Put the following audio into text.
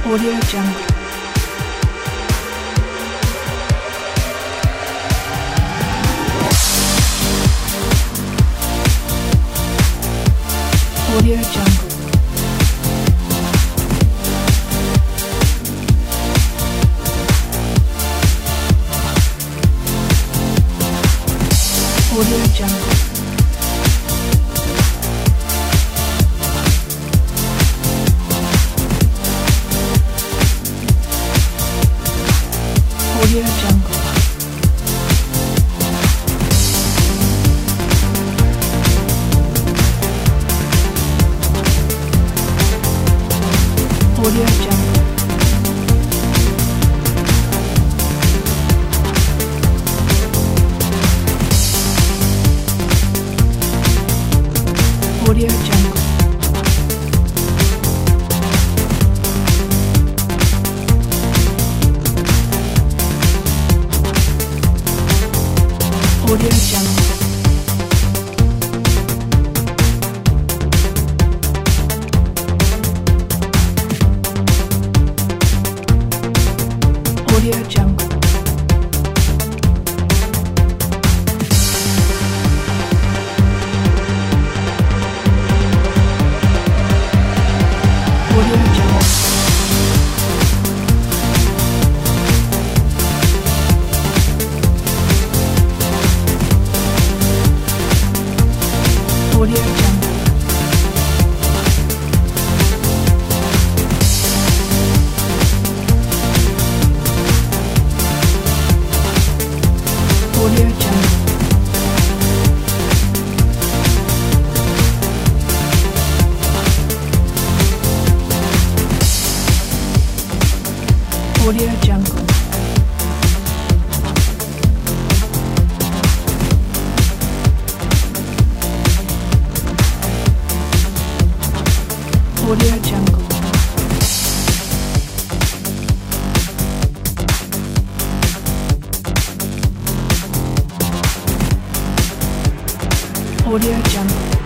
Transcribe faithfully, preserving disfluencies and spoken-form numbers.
Audio Jungle. Audio Jungle. Audio Jungle. Audio Jungle. Audio Jungle. Audio Jungle. Audio Jungle. Audio Jungle. Audio Jungle. Audio Jungle. Audio Jungle. Audio Jungle. Audio Jungle. Audio Jungle.